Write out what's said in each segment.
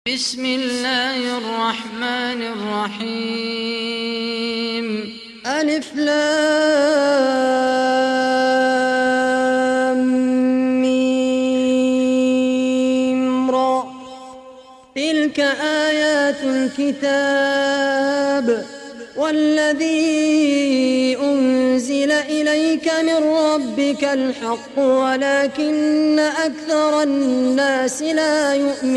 بسم الله الرحمن الرحيم ألف لام ميم را تلك آيات الكتاب والذي أنزل إليك من ربك الحق ولكن أكثر الناس لا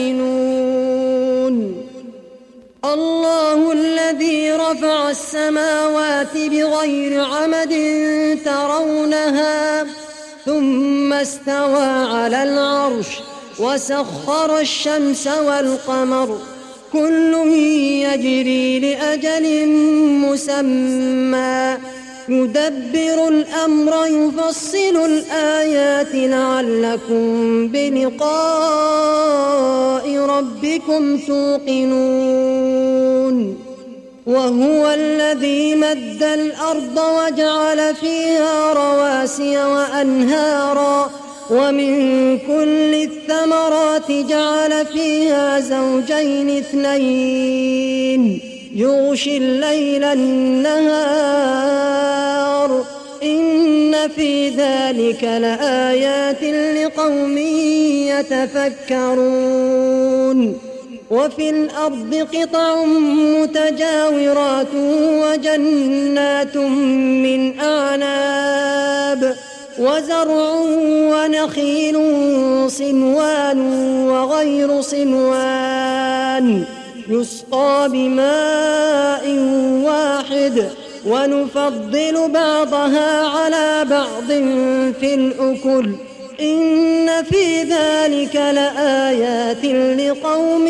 يؤمنون الله الذي رفع السماوات بغير عمد ترونها ثم استوى على العرش وسخر الشمس والقمر كل يجري لأجل مسمى يدبر الأمر يفصل الآيات لعلكم بلقاء ربكم توقنون وهو الذي مد الأرض وجعل فيها رواسي وأنهارا ومن كل الثمرات جعل فيها زوجين اثنين يغشي الليل النهار إن في ذلك لآيات لقوم يتفكرون وفي الأرض قطع متجاورات وجنات من أعناب وزرع ونخيل صنوان وغير صنوان يسقى بماء واحد ونفضل بعضها على بعض في الأكل إن في ذلك لآيات لقوم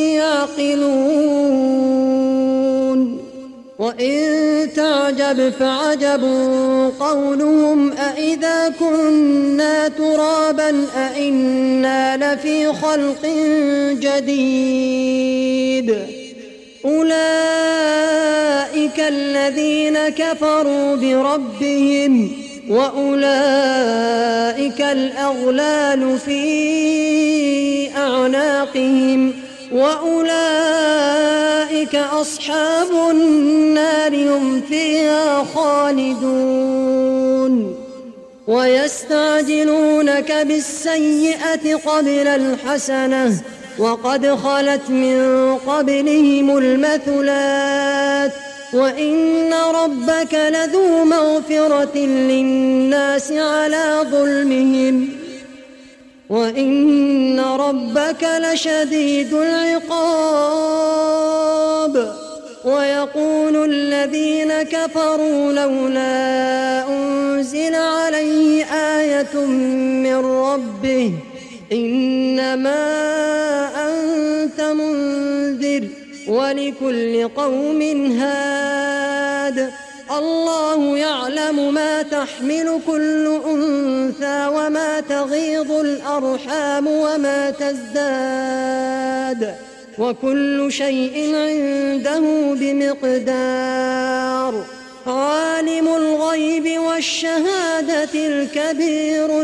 يعقلون وإن تعجب فعجب قولهم أإذا كنا ترابا أإنا لفي خلق جديد أولئك الذين كفروا بربهم وأولئك الأغلال في أعناقهم وأولئك أصحاب النار هم فيها خالدون ويستعجلونك بالسيئة قبل الحسنة وقد خلت من قبلهم المثلات وإن ربك لذو مغفرة للناس على ظلمهم وإن ربك لشديد العقاب ويقول الذين كفروا لولا أنزل عليه آية من ربه إنما أنت منذر ولكل قوم هاد الله يعلم ما تحمل كل أنثى وما تغيض الأرحام وما تزداد وكل شيء عنده بمقدار عالم الغيب والشهادة الكبير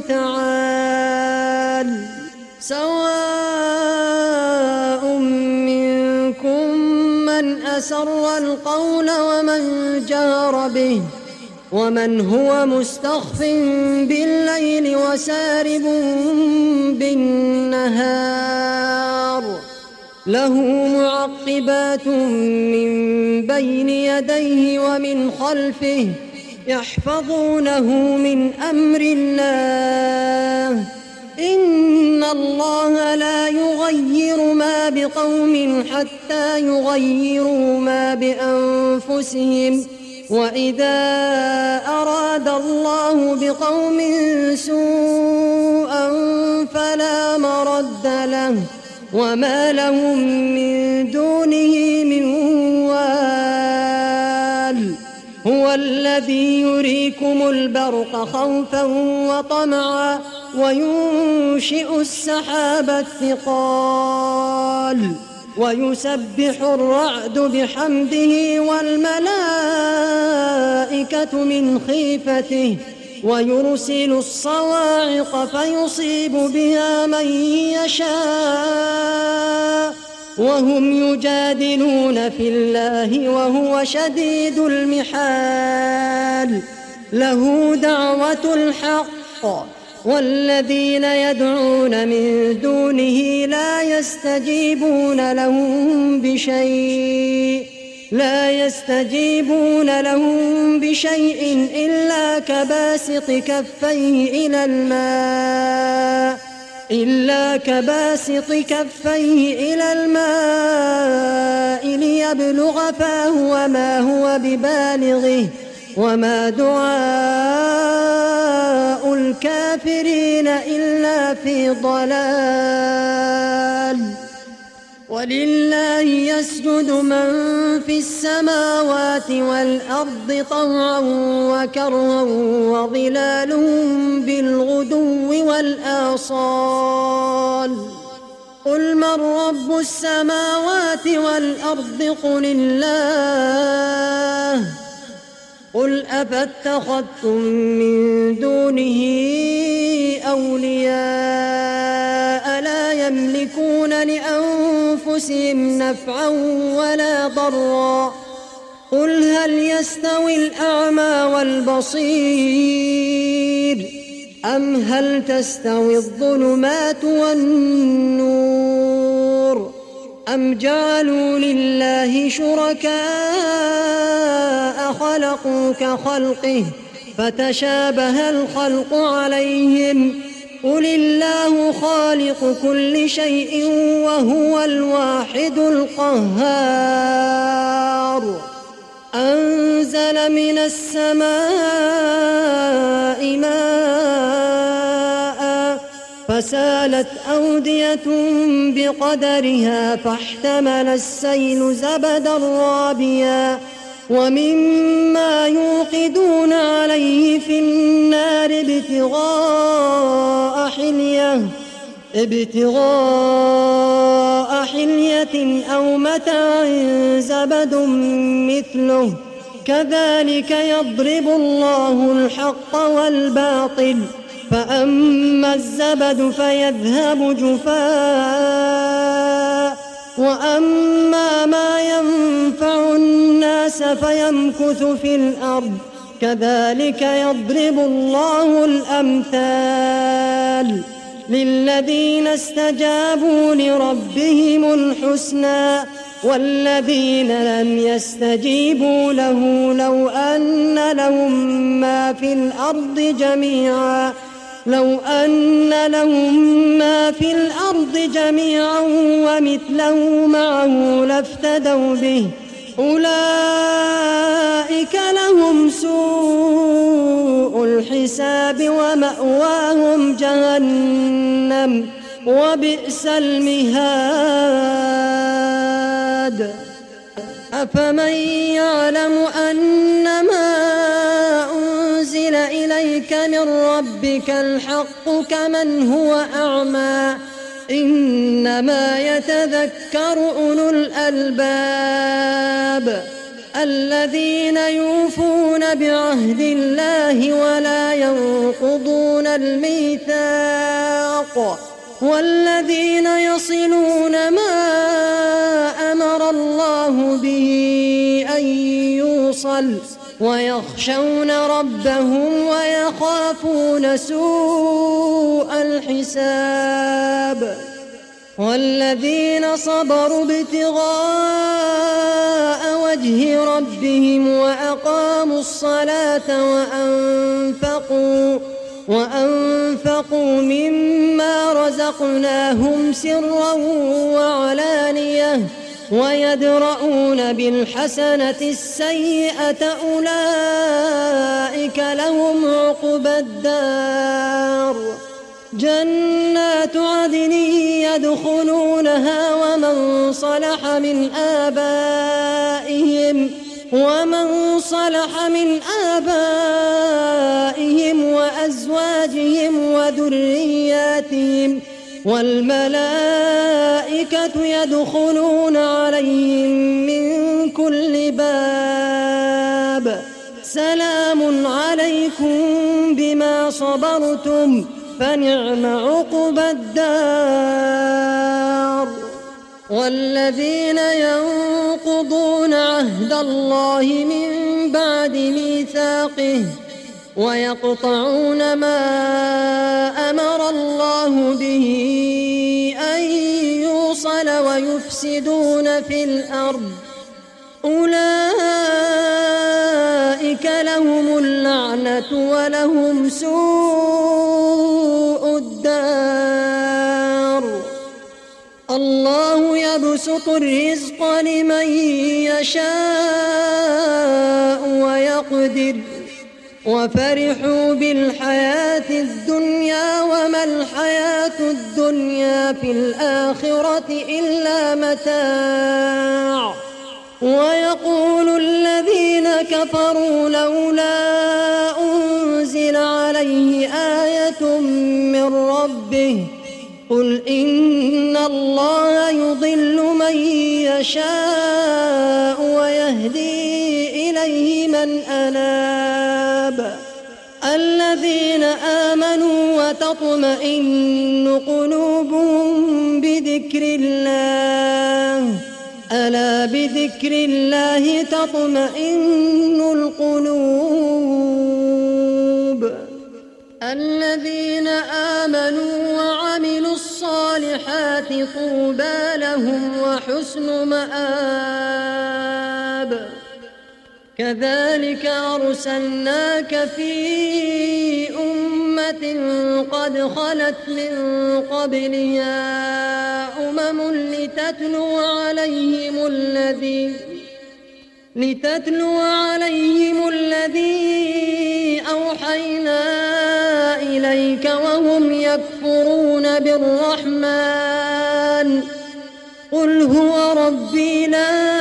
المتعال سواء منكم من أسر القول ومن جهر به ومن هو مستخف بالليل وسارب بالنهار له معقبات من بين يديه ومن خلفه يحفظونه من أمر الله إن الله لا يغير ما بقوم حتى يغيروا ما بأنفسهم وإذا أراد الله بقوم سوءا فلا مرد له وما لهم من دونه من وال هو الذي يريكم البرق خوفا وطمعا وينشئ السحاب الثقال ويسبح الرعد بحمده والملائكة من خيفته ويرسل الصواعق فيصيب بها من يشاء وهم يجادلون في الله وهو شديد المحال له دعوة الحق والذين يدعون من دونه لا يستجيبون لهم بشيء إلا كباسط كفيه إلى الماء ليبلغ فاه وما هو ببالغه وما دعاء الكافرين إلا في ضلال ولله يسجد من في السماوات والأرض طوعا وكرها وظلالهم بالغدو والآصال قل من رب السماوات والأرض قل الله قل أفاتخذتم من دونه أولياء لا يملكون لأنفسهم نفعا ولا ضرا قل هل يستوي الأعمى والبصير أم هل تستوي الظلمات والنور أم جعلوا لله شركاء خلقوا كخلقه فتشابه الخلق عليهم قل الله خالق كل شيء وهو الواحد القهار أنزل من السماء ماء فسالت أودية بقدرها فاحتمل السيل زبدا رابيا ومما يوقدون عليه في النار ابتغاء حلية أو متاع زبد مثله كذلك يضرب الله الحق والباطل فأما الزبد فيذهب جفاء وأما ما ينفع الناس فيمكث في الأرض كذلك يضرب الله الأمثال للذين استجابوا لربهم الحسنى والذين لم يستجيبوا له لو أن لهم ما في الأرض جميعا ومثله معه لافتدوا به أولئك لهم سوء الحساب ومأواهم جهنم وبئس المهاد أفمن يعلم أنما أنزل إليك من ربك الحق كمن هو أعمى إنما يتذكر أولو الألباب الذين يوفون بعهد الله ولا ينقضون الميثاق والذين يصلون ما أمر الله به أن يوصل ويخشون ربهم ويخافون سوء الحساب والذين صبروا ابتغاء وجه ربهم وأقاموا الصلاة وأنفقوا مما رزقناهم سرا وعلانية ويدرؤون بالحسنة السيئة أولئك لهم عقبى الدار جنات عدن يدخلونها ومن صلح من آبائهم وأزواجهم وذرياتهم والملائكة يدخلون عليهم من كل باب سلام عليكم بما صبرتم فنعم عقبى الدار. والذين ينقضون عهد الله من بعد ميثاقه ويقطعون ما أمر الله به أن يوصل ويفسدون في الأرض أولئك لهم اللعنة ولهم سوء الدار. الله يبسط الرزق لمن يشاء ويقدر وفرحوا بالحياة الدنيا وما الحياة الدنيا في الآخرة إلا متاع. ويقول الذين كفروا لولا أنزل عليه آية من ربه قل إن الله يضل من يشاء ويهدي إليه من أناب. الذين آمنوا وتطمئن قلوبهم بذكر الله ألا بذكر الله تطمئن القلوب. الذين آمنوا وعملوا الصالحات طوبى لهم وحسن مآب. كذلك أرسلناك في أمة قد خلت من قبلها أمم لتتلو عليهم الذي أوحينا إليك وهم يكفرون بالرحمن قل هو ربي لا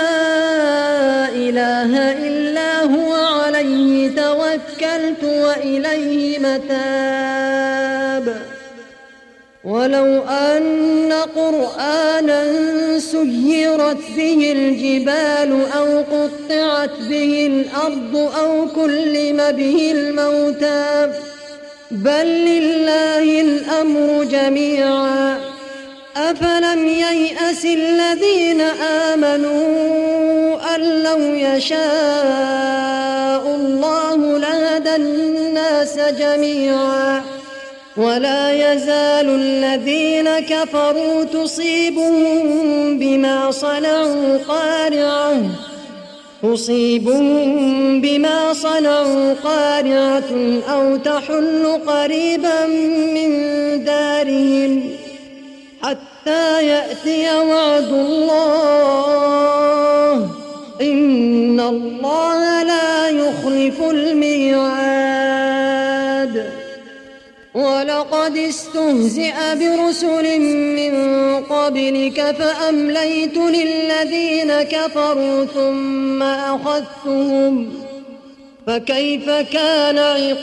إله إلا هو عليه توكلت وإليه متاب. ولو أن قرآنا سيرت به الجبال أو قطعت به الأرض أو كلم به الموتى بل لله الأمر جميعا أفلم ييأس الذين آمنوا أن لو يشاء الله لهدى الناس جميعا ولا يزال الذين كفروا تصيبهم بما صنعوا قارعة أو تحل قريبا من دارهم حتى يأتي وعد الله إن الله لا يخلف الميعاد. ولقد استهزئ برسل من قبلك فأمليت للذين كفروا ثم أخذتهم فكيف كان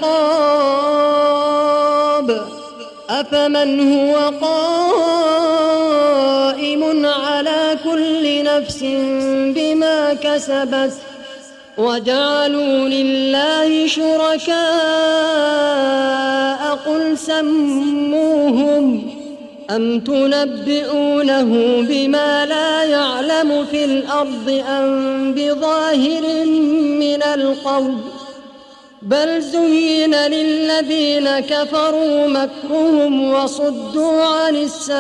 عقاب. أفمن هو قائم على كل نفس بما كسبت وجعلوا لله شركاء قل سموهم أم تنبئونه بما لا يعلم في الأرض أم بظاهر من القول بل زين للذين كفروا مكرهم وصدوا عن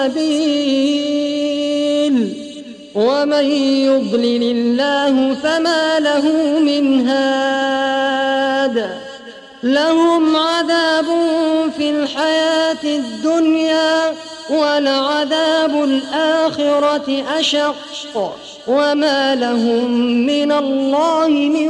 السبيل ومن يضلل الله فما له من هاد. لهم عذاب في الحياة الدنيا ولعذاب الآخرة أشق وما لهم من الله من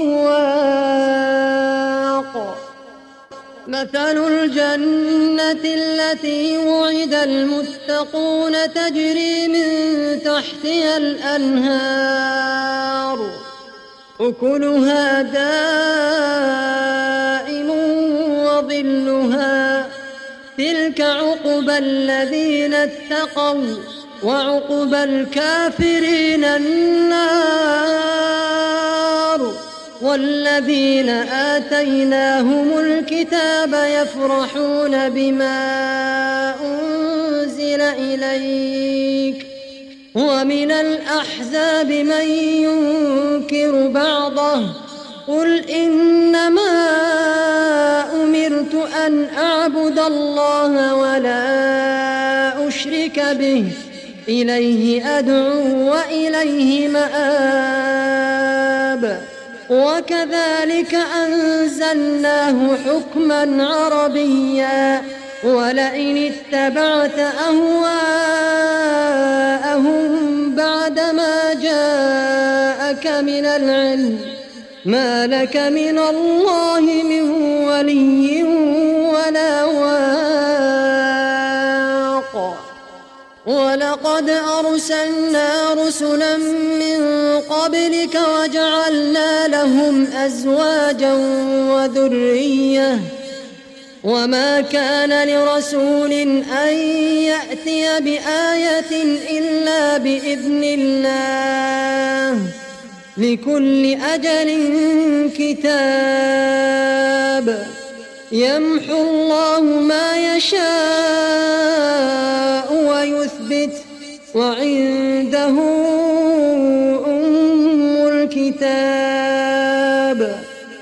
واق. مثل الجنة التي وعد المتقون تجري من تحتها الأنهار أكلها دائم وظلها تلك عقبى الذين اتقوا وعقبى الكافرين النار والذين آتيناهم الكتاب يفرحون بما أنزل إليك ومن الأحزاب من ينكر بعضه قل إنما أمرت أن أعبد الله ولا أشرك به إليه أدعو وإليه مآب وكذلك أنزلناه حكما عربيا ولئن اتبعت أهواءهم بعدما جاءك من العلم ما لك من الله من ولي ولا واق ولقد أرسلنا رسلا من قبلك وجعلنا لهم أزواجا وذرية وما كان لرسول أن يأتي بآية إلا بإذن الله لكل أجل كتاب يمحو الله ما يشاء ويثبت وعنده أم الكتاب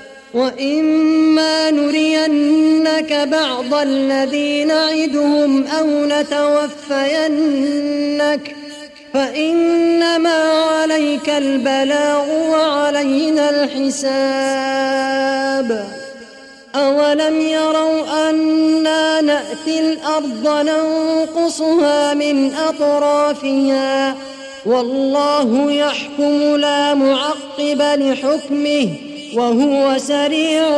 وإما نرينك بعض الذي نعدهم أو نتوفينك فإنما عليك البلاغ وعلينا الحساب أولم يروا أنا نأتي الأرض ننقصها من أطرافها والله يحكم لا معقب لحكمه وهو سريع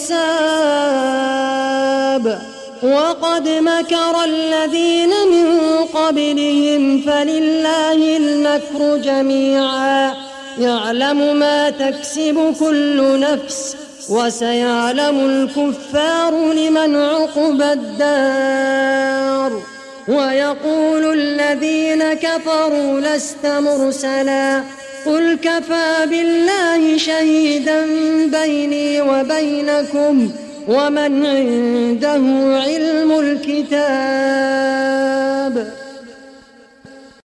الحساب وقد مكر الذين من قبلهم فلله المكر جميعا يعلم ما تكسب كل نفس وسيعلم الكفار لمن عقبى الدار ويقول الذين كفروا لست مرسلا قل كفى بالله شهيدا بيني وبينكم ومن عنده علم الكتاب